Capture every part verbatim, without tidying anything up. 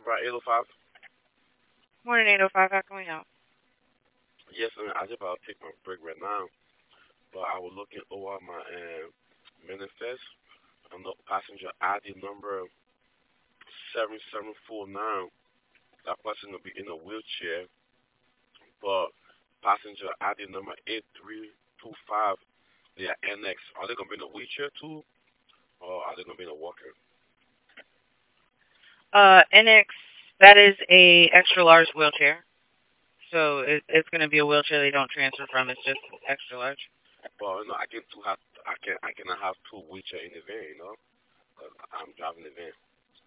Enterprise eight oh five. Morning, eight oh five. How can we help? Yes, I, mean, I just about to take my break right now, but I was looking over my uh, manifest. I'm the passenger I D number seven seven four nine. That person will be in a wheelchair, but passenger I D number eight three two five. They are annex. Are they gonna be in a wheelchair too, or are they gonna be in a walker? Uh, N X, that is a extra large wheelchair. So it, it's going to be a wheelchair they don't transfer from. It's just extra large. Well, you know, I can two have I can I cannot have two wheelchair in the van, you know, 'cause I'm driving the van.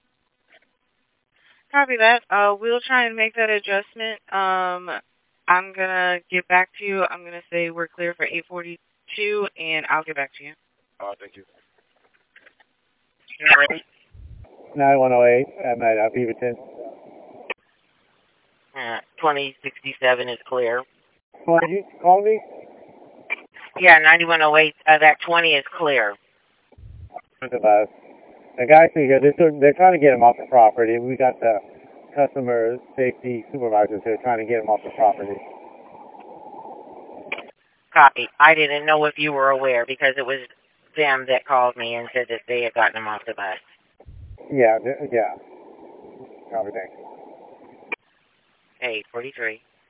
Copy that. Uh, we'll try and make that adjustment. Um, I'm going to get back to you. I'm going to say we're clear for eight forty-two, and I'll get back to you. Oh, thank you. nine one oh eight at night at Beaverton. Uh, twenty sixty-seven is clear. What did you call me? Yeah, ninety-one oh eight, uh, that twenty is clear. The bus. The guys here, they're, they're trying to get him off the property. We got the customer safety supervisors here trying to get him off the property. Copy. I didn't know if you were aware because it was them that called me and said that they had gotten him off the bus. Yeah, yeah. Copy, thanks. eight forty-three.